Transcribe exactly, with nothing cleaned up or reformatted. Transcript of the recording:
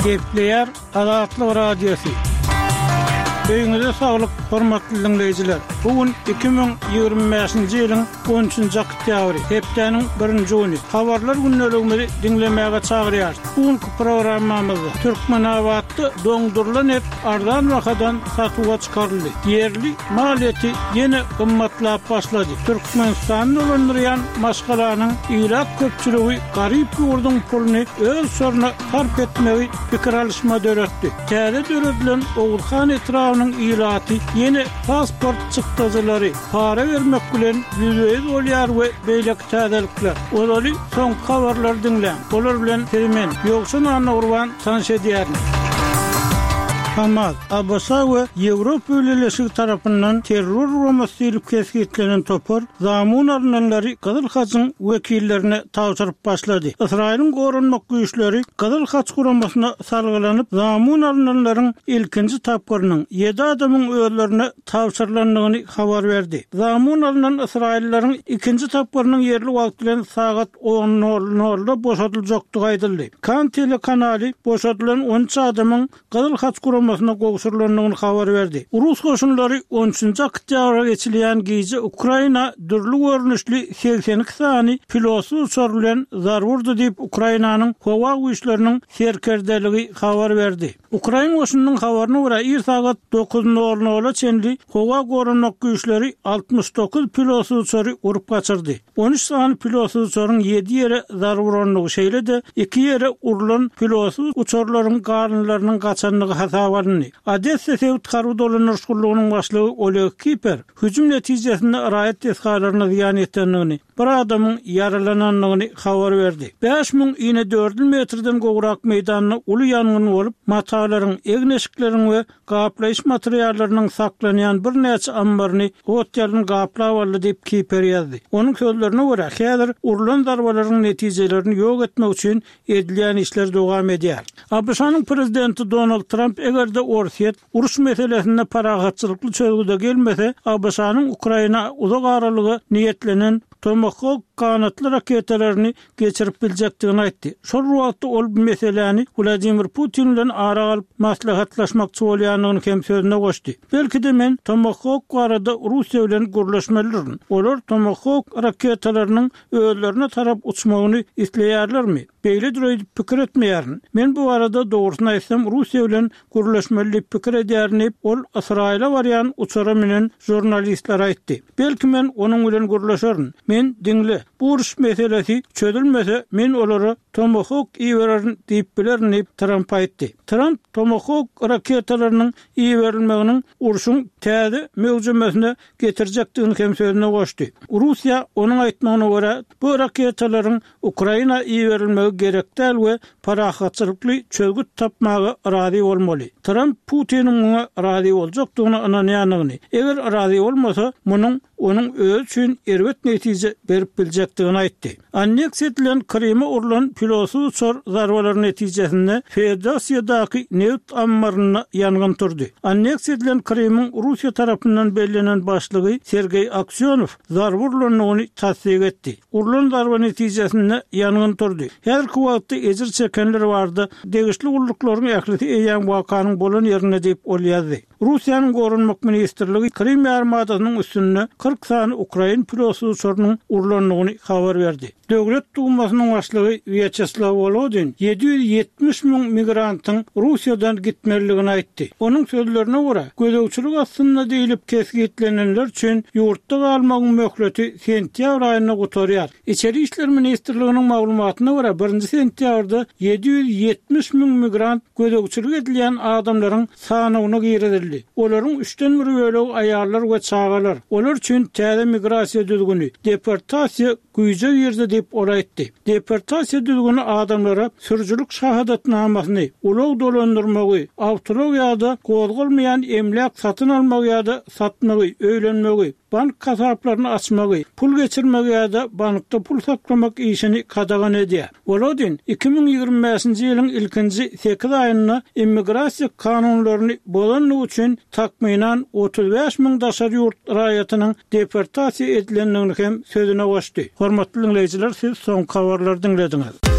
Kepler Azatlyk Radiosu. Öýüňize saglyk, hormatly dinleýijiler. Bugün iki bin ýygrimi beşinji ýylyň on üçünji oktýabry, hepdeniň birinji güni. Habarlar günneligini dinlemäge çagyrýar. Bugünkü programmamyzda Türkmenawatda doňdurulan et ardan wakadan satyga çykaryldy. Yerli maliyeti ýene gymmatlap başlady. Türkmenistanyň öldürýän maşgalanyň ýyrak köpçüligi garyp ýurdun puluny öz soruna sarp etmegi pikir alışma döretdi. Täze döredilen Oğulhan etrafynyň ýylaty ýene pasport çykdyjylary para bermek bilen ýüzüýiz bolýar we beýlek täzelikler. Olary soň habarlar dinleň. Olar bilen termen ýoksa anna urban tanış edýär. Hamas, Abasa we Ýewropa ülelesi tarapyndan terror romasylyp kesgitlenen topar zamun arnanlary Gyzyl Haçyň wekillerine tawşyryp başlady. Israýlyň gorunmak güýçleri Gyzyl Haç guramasyna salgylanyp zamun arnanlaryň ilkinji tapgyrynyň ýedi adamyň öýlerine tawşyrylandygyny habar berdi. Zamun arnan Israýlylaryň ikinji tapgyrynyň ýerli wagt bilen sagat on nol-da boşadyljakdygy aýdyldy. Kan telekanaly boşadylan on üç adamyň Gyzyl Haç masna gowşurlandygyny habar berdi. Rus goşunlary on üçünji oktýabra geçilýän gizi Ukraina dürli görnüşli seksen iki sany pilotsy uçar bilen zar vurdy diýip Ukrainanyň howa güýçleriniň serkerdeligi habar berdi. Ukraina goşunynyň habaryna görä ir sagat dokuz nol nol-a çenli howa gorunmak güýçleri altmış dokuz pilotsy uçary urup gaçyrdy. on üç sany pilotsy uçaryň ýedi ýere zar vuranlygy şeýlede iki ýere urulan pilotsy uçarlaryň garynlarynyň gaçanlygy hasaba Adessa Sevt Harby dolanır şullugynyň başlygy Oleg Kiper hüjüm netijesinde raýat tesgalaryna ziýan etdenligini, bir adamyň yaralananlygyny habar berdi. beş miň ýene dört metrden gowrak meýdanyny uly ýangyn bolup, matalaryň, egneşikleриň we gaplaýyş materiallarynyň saklanýan bir näçe ambaryny hotelden gaplap aldy diýip Kiper ýazdy. Onuň sözlerine görä, häzir urulan darbalaryň netijelerini ýok etmek üçin edilýän işler dowam edýär. Abşanyň prezidenti Donald Trump egerde Orsiýet uruş meselesinde paragatçylykly çözgüde gelmese, Abşanyň Ukraina uzak aralygy niýetlenen Tomahawk kanatly raketalaryny geçirip biljekdigini aýtdy. Şol wagtda ol bu meseleni Vladimir Putin bilen ara alyp maslahatlaşmakçy bolýanyny hem sözüne goşdy. Belki de men Tomahawk barada Russiýa bilen gürleşmelidirin. Olar Tomahawk raketalarynyň öýlerine tarap uçmagyny isleýärlermi? Beýle diýip pikir etmeýärin. Men bu arada dogrusyny aýtsam Russiýa bilen gürleşmeli pikir edýärin, ol Israýla barýan uçara menen jurnalistler aýtdy. Belki men onuň bilen gürleşerin. Men dinle, bu uruş meselesi çözülmese men olary Tomahawk iýererin diýip bilerin diýip Trump aýtdy. Trump Tomahawk raketalarynyň iýerilmeginiň uruşyň täze möjülemesine getirjekdigini hem sözüne goşdy. Russiýa onuň aýtmagyna görä bu raketalaryň Ukraina iýerilmegi gerek däl we parahatçylykly çözgüt tapmagy razy bolmaly. Trump Putiniň muňa razy boljakdygyny ananýanyny, eger razy bolmasa munyň onuň öz üçin erbet netije berip biljekdigini aýtdy. Anneksiýa edilen Krym'a urulan pilotsy uçar zarbalary netijesinde Federasiýadaky neft ambaryna ýangyn turdy. Anneksiýa edilen Krym'yň Russiýa tarapyndan bellänen başlygy Sergey Aksyonov zar vurulanyny tasdik etdi. Urulan zarba netijesinde ýangyn turdy. Her wagtda ejir çekenler bardy. Degişli ulluklaryň ählisi eýän wakanyň bolan ýerine diýip ol ýazdy. Russiýanyň gorunmak ministrligi Krym armadasynyň üstünde kırk sany Ukraina pilotsy uçarynyň urulanlygyny habar berdi. Döwlet dumasynyň başlygy Vyacheslav Volodin ýedi ýüz ýetmiş miň migrantyň Russiýadan gitmeligini aýtdy. Onuň sözlerine görä, gözegçilik aslynda diýilip kesgitlenenler üçin ýurtda galmagyň möhleti sentýabr aýyna gotarýar. İçeri işler ministrliginiň maglumatyna görä, birinji sentýabrda ýedi ýüz ýetmiş miň migrant gözegçilik edilýän adamlaryň sanyny giredildi. Olaryň üçden biri bölegi aýallar we çagalar. Olar üçin täze migrasiýa düzgünü, deportasiýa güýje ýerde diýip olaýtdy. Deportasiýa düzgünü adamlara sürücülük şahadatnamasyny, ulug dolandyrmagy, awtologiýada gozgulmaýan emlak satyn almagy ýa-da satmagy, öýlenmegi, bank kasaplaryny açmagy, pul geçirmegi ýa-da bankda pul saklamak işini kadagan edýär. Volodin iki bin ýygrimi beşinji ýylyň ilkinji sekiz aýyna immigrasiýa kanunlaryny bolanlyk üçin takmynan otuz beş miň daşary ýurt raýatynyň deportasiýa edilenligini hem sözüne goşdy. Hormatly dinleýijiler, siz soň habarlary dinlediňiz.